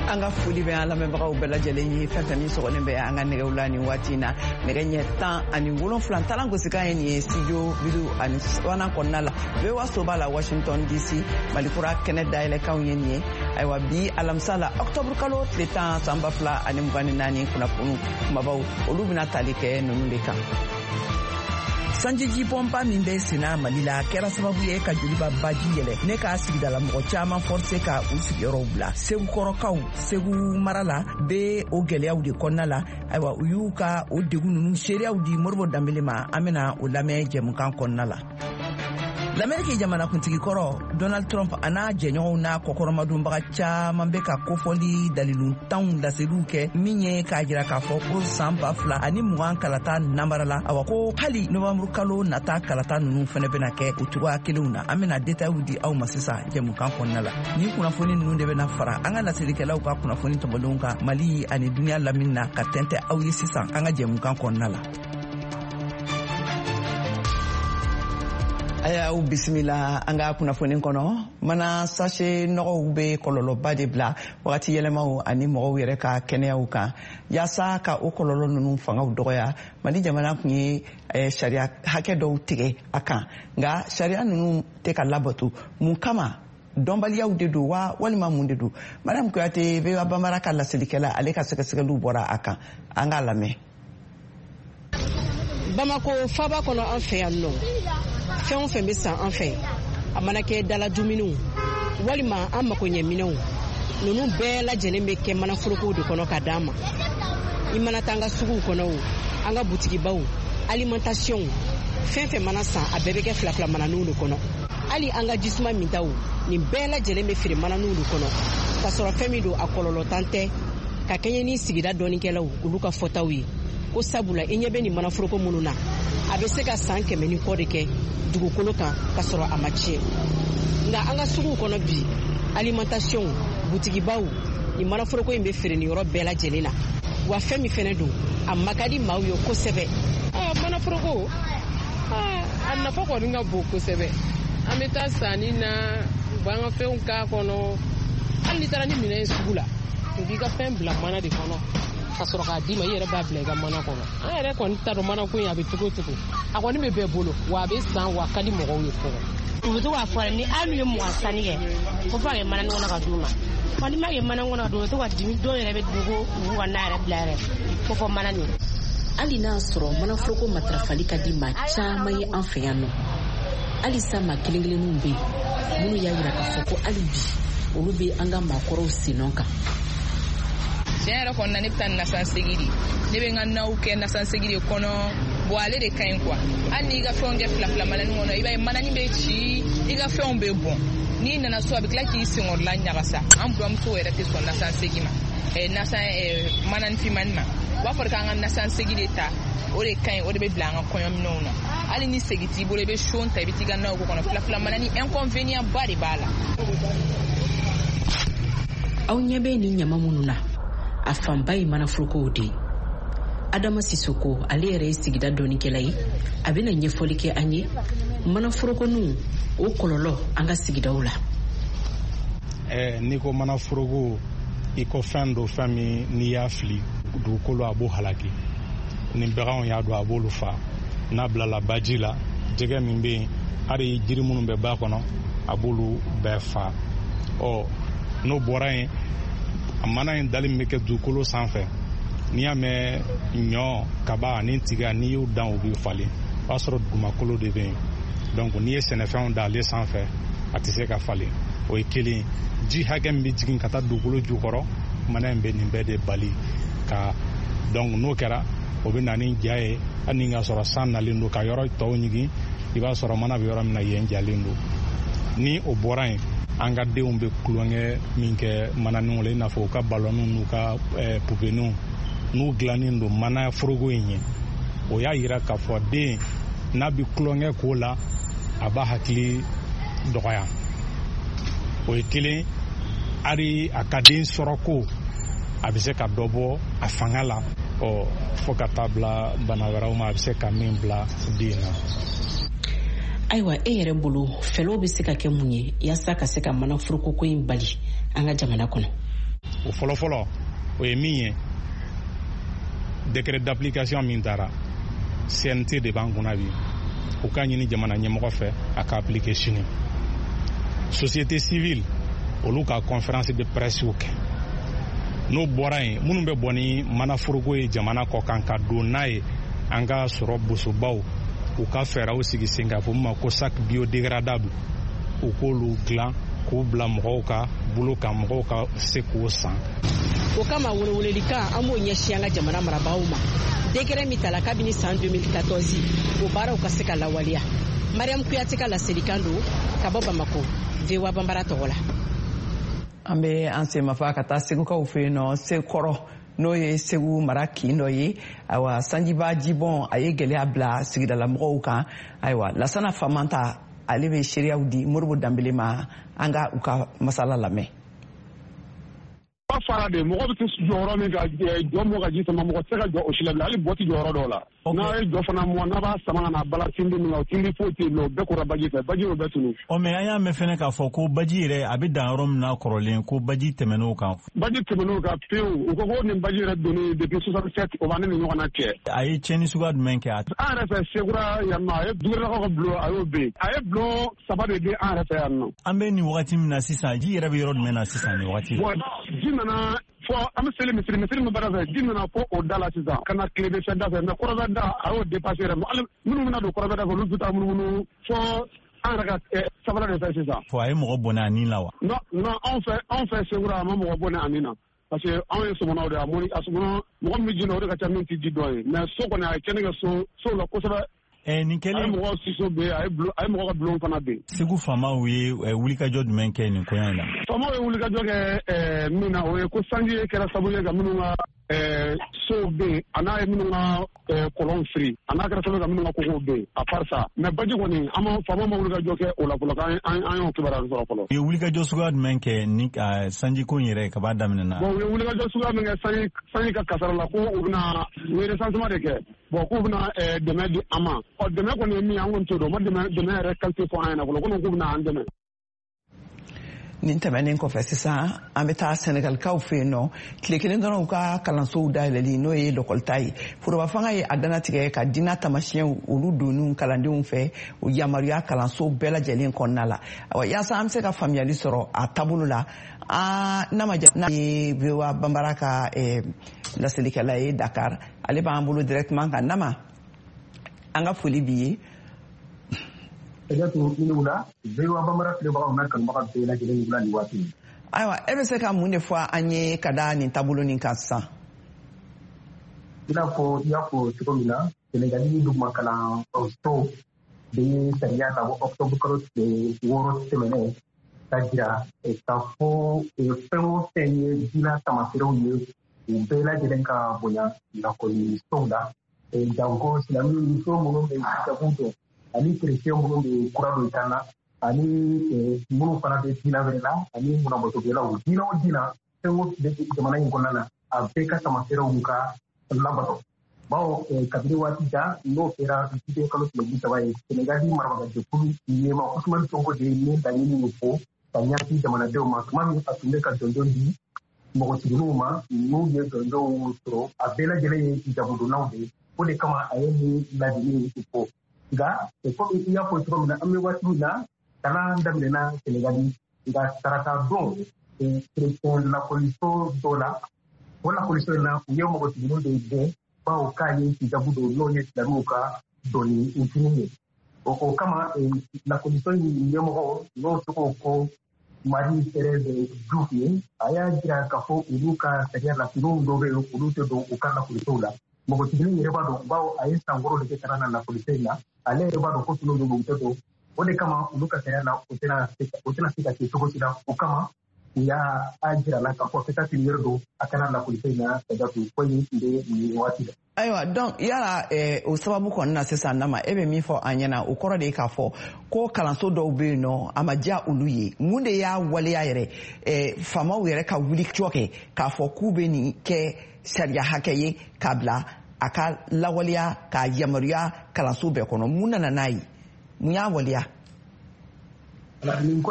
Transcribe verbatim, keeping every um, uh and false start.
an ka foli bɛ an lamɛnbagaw bɛɛ lajɛlen ye fɛn fɛn min sɔgɔlen bɛ an ka nɛgɛw la nin waati in na nɛgɛ ɲɛ tan ani wolonfila talan gosikan ye nin ye studio bidu ani sabanan kɔnɔna la bɛɛ waso b'a la Washington D C malikura kɛnɛ dayɛlɛkanw ye nin ye ayiwa bi alamisa la octobre kalo tile tan san ba fila ani mugan ni naani kunnafoni kumabaw olu bɛna tali kɛ ninnu de kan. Sanjiji pompa min bɛ sena Mali la kɛra sababu ye ka joliba baji yɛlɛ ne k'a sigidala mɔgɔ caman forcé ka u sigiyɔrɔw bila Segu kɔrɔkaw Segu mara la bɛ o gɛlɛyaw de kɔnɔna la ayiwa u y'u ka o degun ninnu seereyaw di Moribo Danbele ma an bɛna o lamɛn jɛmukan kɔnɔna la. L'Amérique jamanakuntigi kɔrɔ Donald Trump a n'a jɛɲɔgɔnw n'a kɔkɔrɔmadonbaga caman bɛ ka kofɔli dalilu tanw laseliw kɛ min ye k'a jira k'a fɔ ko san ba fila ani mugan kalata namara la awa ko hali nɔvamburu kalo nata kalata ninnu fɛnɛ bɛna kɛ o cogoya kelenw na an bɛna detayw di aw ma sisan jɛmukan kɔnɔna la ni kunnafoni ninnu de bɛna fara an ka laselikɛlaw ka kunnafoni tɔmɔdenw kan Mali ani duniya lamini na ka tɛntɛ aw ye sisan an ka jɛmukan kɔnɔna la. Aya u bisimila an ka kunnafoni kɔnɔ mana sachet nɔgɔw bɛ kɔlɔlɔba de bila wagati yɛlɛmaw ani mɔgɔw yɛrɛ ka kɛnɛyaw kan yaasa ka o kɔlɔlɔ ninnu fangaw dɔgɔya Mali jamana kun ye sariya hakɛ dɔw tigɛ a kan nka sariya ninnu tɛ ka labato mun kama dɔnbaliyaw de don wa walima mun de don Madame Kuyate Vewa Bambara ka laselikɛla ale ka sɛgɛsɛgɛliw bɔra a kan an k'a lamɛn. Bamako faba kɔnɔ an fɛ yan nɔ fɛn o fɛn bɛ san an fɛ a mana kɛ dala dumuniw walima an mako ɲɛ minɛnw ninnu bɛɛ lajɛlen bɛ kɛ manaforokow de kɔnɔ ka d'an ma i mana taa an ka suguw kɔnɔ o an ka butigibaw alimentation fɛn fɛn mana san a bɛɛ bɛ kɛ fila fila mananinw de kɔnɔ hali an ka jisuma mintaw nin bɛɛ lajɛlen bɛ feere mananinw de kɔnɔ ka sɔrɔ fɛn min don a kɔlɔlɔ tan tɛ ka kɛɲɛ ni sigida dɔɔnikɛlaw olu ka fɔtaw ye ko sabula i ɲɛ bɛ nin manaforoko minnu na a bɛ se ka san kɛmɛ ni kɔ de kɛ dugukolo kan ka sɔrɔ a ma tiɲɛ nka an ka suguw kɔnɔ bi alimentation butigibaw ni manaforoko in bɛ feere ni yɔrɔ bɛɛ lajɛlen na wa fɛn min fɛnɛ don a ma ka di maaw ye kosɛbɛ. Manaforoko a nafa kɔni ka bon kosɛbɛ an bɛ taa sanni na u b'an ka fɛnw k'a kɔnɔ hali ni taara ni minɛn ye sugu la u b'i ka fɛn bila mana de kɔnɔ ka sɔrɔ k'a d'i ma i yɛrɛ b'a bila i ka mana kɔnɔ an yɛrɛ kɔni t'a dɔn mana ko in a bɛ cogo cogo a kɔni bɛ bɛɛ bolo wa a bɛ san wa a ka di mɔgɔw ye fɔlɔ. u bɛ to k'a fɔ ni hali ye mɔgɔ sanni kɛ ko fɔ a kɛ mana kɔnɔ ka d'u ma wa n'i ma kɛ mana kɔnɔ ka d'u ma u bɛ to ka dimi dɔw yɛrɛ bɛ dogo u ka n'a yɛrɛ bila yɛrɛ ko fɔ mana nin. hali n'a sɔrɔ manaforoko matarafali ka di maa caman ye an fɛ yan nɔ hali sa maa kelen kelenninw bɛ yen minnu y'a jira k'a fɔ ko hali bi olu bɛ an ka maakɔrɔw sennɔ kan. tiɲɛ yɛrɛ kɔnɔna ne bɛ taa nasansegi de ne bɛ n ka naw kɛ nasansegi de kɔnɔ bon ale de ka ɲi quoi hali n'i ka fɛnw kɛ fila fila manani kɔnɔ i b'a ye manani bɛ ci i ka fɛnw bɛ bɔn n'i nana so a bɛ tila k'i senkɔrɔla ɲagasa an buramuso yɛrɛ tɛ sɔn nasansegi ma nasan manani finmani ma u b'a fɔ k'an ka nasansegi de ta o de ka ɲi o de bɛ bila an ka kɔɲɔminɛnw na hali ni segi t'i bolo i bɛ son ta i bɛ t'i ka naw k'o kɔnɔ fila fila manani inconvénient ba de b'a la. aw ɲɛ bɛ nin ɲama minnu na a fanba ye manaforokow de ye. Adama Sisoko ale yɛrɛ ye sigida dɔɔnikɛla ye a bɛna ɲɛfɔli kɛ an ye manaforokoninw o kɔlɔlɔ an ka sigidaw la. Eh, n'i ko manaforoko i ko fɛn do fɛn min n'i y'a fili dugukolo a b'o halaki ni baganw y'a don a b'olu fa n'a bilala baji la jɛgɛ min bɛ yen hali jiri minnu bɛ ba kɔnɔ a b'olu bɛɛ fa ɔ n'o bɔra yen a mana in dali min bɛ kɛ dugukolo sanfɛ n'i y'a mɛn ɲɔ kaba ani tiga n'i y'u dan u bɛ falen o b'a sɔrɔ dugumakolo de bɛ yen donc n'i ye sɛnɛfɛnw da ale sanfɛ a tɛ se ka falen o ye kelen ji hakɛ min bɛ jigin ka taa dugukolo jukɔrɔ mana in bɛ nin bɛɛ de bali ka donc n'o kɛra o bɛ na ni ja ye hali ni ka sɔrɔ san nalen don ka yɔrɔ tɔw ɲigin i b'a sɔrɔ mana bɛ yɔrɔ min na yen jalen don ni o bɔra yen an ka denw bɛ kulonkɛ min kɛ mananinw la i n'a fɔ u ka balɔniw n'u ka pupeniw n'u dilannen don mana foroko in ye o y'a jira k'a fɔ den n'a bɛ kulonkɛ k'o la a b'a hakili dɔgɔya o ye kelen hali a ka den sɔrɔ ko a bɛ se ka dɔ bɔ a fanga la ɔ fo ka taa bila bana wɛrɛw ma a bɛ se ka min bila den na. Ayiwa e yɛrɛ bolo fɛlɛw bɛ se ka kɛ mun ye yaasa ka se ka manaforokoko in bali an ka jamana kɔnɔ. o fɔlɔfɔlɔ o ye min ye décret d'application min taara C N T de b'an kunna bi o ka ɲini jamana ɲɛmɔgɔ fɛ a ka appliquer sini société civile olu ka conférence de presse kɛ n'o bɔra yen minnu bɛ bɔ ni manaforoko ye jamana kɔ kan ka don n'a ye an ka sɔrɔ bosobaw u ka fɛɛrɛw sigi sen kan fɔ min ma ko sac biodégradable u k'olu dilan k'u bila mɔgɔw ka bolo kan mɔgɔw ka se k'o san. o kama welewelelikan an b'o ɲɛsin an ka jamana marabagaw ma décret min tala kabini san deux mille quatorze o baaraw ka se ka lawaleya. Mariam Kuyate ka laselikan don ka bɔ Bamako V O A Banbara tɔgɔ la. An bɛ an semafa ka taa segukaw fɛ yen nɔ sekɔrɔ n'o ye segu mara kin dɔ ye ayiwa sanjiba jibɔn a ye gɛlɛya bila sigidalamɔgɔw kan ayiwa Lasana Famanta ale bɛ seereyaw di Moribo Danbele ma an ka u ka masala lamɛn. Ba fara de mɔgɔ bɛ tɛ jɔyɔrɔ min ka jɔ mɔgɔ ka ji sama mɔgɔ tɛ se ka jɔ o si la hali bɔti jɔyɔrɔ dɔw la n'a ye jɔ fana mɔ n'a b'a sama ka na bala tindi min na o tindi foyi tɛ yen nɔ o bɛɛ kɔrɔ baji fɛ baji o bɛɛ tunu. ɔ mɛ an y'a mɛn fɛnɛ k'a fɔ ko baji yɛrɛ a bɛ dan yɔrɔ min na kɔrɔlen ko baji tɛmɛn'o kan. baji tɛmɛn'o kan pewu u ko ko nin baji yɛrɛ donni depuis soixante-sept o b'an ni ɲɔgɔn na cɛ. a ye tiɲɛni suguya jumɛn kɛ. an yɛrɛ fɛ Sekura yan nɔ a ye dugulakaw ka bulon a y'o ben a ye bulon saba de di an yɛrɛ fɛ yan nɔ. an bɛ nin wagati min na sisan ji yɛrɛ bɛ yɔrɔ jumɛn na sisan nin wagati. ji nana fɔ an bɛ seli misiri misiri min bara fɛ ji nana fɔ o da la sisan ka na tile bɛ fɛn da fɛ mɛ kɔrɔbɛ da a y'o dépassé yɛrɛ minnu bɛna don kɔrɔbɛ da fɛ olu bɛ taa munumunu fɔ an yɛrɛ ka sabara de fɛ sisan. fɔ a ye mɔgɔ bɔnɛ a nin la wa. non non anw fɛ anw fɛ Sekura a ma mɔgɔ bɔnɛ a nin na parce que anw ye sɔmɔnɔw de ye a mɔni a sɔmɔnɔ mɔgɔ min jinɛ o de ka ca min tɛ ji dɔn ye mɛ so kɔni a ye cɛnni kɛ so so la kosɛbɛ. ɛ nin kɛlen a ye mɔgɔ siso bɛ yen a ye a ye mɔgɔ ka bulon fana bɛ yen. Segu faamaw ye wulikajɔ jumɛn kɛ nin koɲɛ in na. faamaw ye wulikajɔ kɛ min na o ye ko sanji kɛra sababu ye ka minnu ka sow bɛ yen a n'a ye minnu ka kɔlɔn firi a n'a kɛra sababu ye ka minnu ka kogow bɛ yen a part ça mɛ baji kɔni an ma faamaw ma wulikajɔ kɛ o la fɔlɔ k'an an y'o kibaruya sɔrɔ fɔlɔ. u ye wulikajɔ suguya jumɛn kɛ ni sanji ko in yɛrɛ ka b'a daminɛ na. bon u ye wulikajɔ suguya min kɛ sanji sanji ka kasara la ko u bɛna u ye recensement de kɛ bon k'u bɛna dɛmɛ di an ma ɔ dɛmɛ kɔni ye min an kɔni t'o dɔn u ma dɛmɛ dɛmɛ yɛrɛ qualité fɔ an ɲɛna fɔlɔ ko k'u bɛna an dɛmɛ. nin tɛmɛnen kɔfɛ sisan an bɛ taa Senegalikaw fɛ yen nɔ tile kelen dɔrɔn u ka kalansow dayɛlɛli n'o ye lɔkɔlita ye foroba fanga ye a danatigɛ ka diinɛ taamasiyɛnw olu donn'u kalandenw fɛ o yamaruya kalanso bɛɛ lajɛlen kɔnɔna la awa yaasa an bɛ se ka faamuyali sɔrɔ a taabolo la an Nama Jara ye V O A Banbara ka laselikɛla ye Dakar ale b'an bolo directement kan Nama an ka foli b'i ye. ayiwa e bɛ se ka mun de fɔ an ye ka da nin taabolo nin kan sisan. i n'a fɔ i y'a fɔ cogo min na Senegali duguma kalanso bɛ sariya ta ko octobre kalo tile wɔɔrɔ tɛmɛnen ka jira k'a fɔ fɛn o fɛn ye diinɛ taamasiyɛnw ye u bɛɛ lajɛlen ka bonya lakɔlisow la janko silamɛmuso minnu bɛ hijabu dɔn ani chrétien minnu bɛ kura don i kan na ani minnu fana bɛ diinɛ wɛrɛ la ani munabatokɛlaw diinɛ o diinɛ fɛn o bɛ jamana in kɔnɔna na a bɛɛ ka taamasiyɛnw ka labato bawo kabini waati jan n'o kɛra juillet kalo tile bi saba ye Senegali marabaajɛkulu ɲɛma Ousmane Sonko de ye min laɲini min fɔ ka ɲɛsin jamanadenw ma tuma min a tun bɛ ka jɔnjɔn di mɔgɔsigininw ma n'u ye jɔnjɔnw sɔrɔ a bɛɛ lajɛlen ye hijabudonnaw de ye o de kama a ye nin laɲini fɔ nka komi i y'a fɔ cogo min na an bɛ waati min na kalan daminɛna Senegali nka sarata don chrétien lakɔliso dɔ la o lakɔliso in na u ye mɔgɔsigininw de gɛn bawo k'a ye hijabu don n'o ye silamɛw ka dɔnni ntini ye o kama lakɔliso in ɲɛmɔgɔ n'o tɔgɔ ko Marie Thérèse Diouf ye a y'a jira k'a fɔ olu ka sariya la finiw dɔw bɛ yen olu tɛ don u ka lakɔlisow la mɔgɔsiginin yɛrɛ b'a dɔn bawo a ye san wɔɔrɔ de kɛ kalan na lakɔliso in na ale yɛrɛ b'a dɔn ko finiw don u tɛ don o de kama olu ka sariya la o tɛna se ka kɛ cogo si la o kama u y'a jira la k'a fɔ peut-être yɛrɛ don a kana lakɔliso in na c'est-à-dire ko in tun bɛ nin waati la. ayiwa donc yala o sababu kɔni na sisan Nama e bɛ min fɔ an ɲɛna o kɔrɔ de ye k'a fɔ ko kalanso dɔw bɛ yen nɔ a ma diya olu ye mun de y'a waleya yɛrɛ faamaw yɛrɛ ka wuli jɔ kɛ k'a fɔ k'u bɛ nin kɛ sariya hakɛ ye k'a bila a ka lawaleya k'a yamaruya kalanso bɛɛ kɔnɔ mun nana n'a ye mun y'a waleya.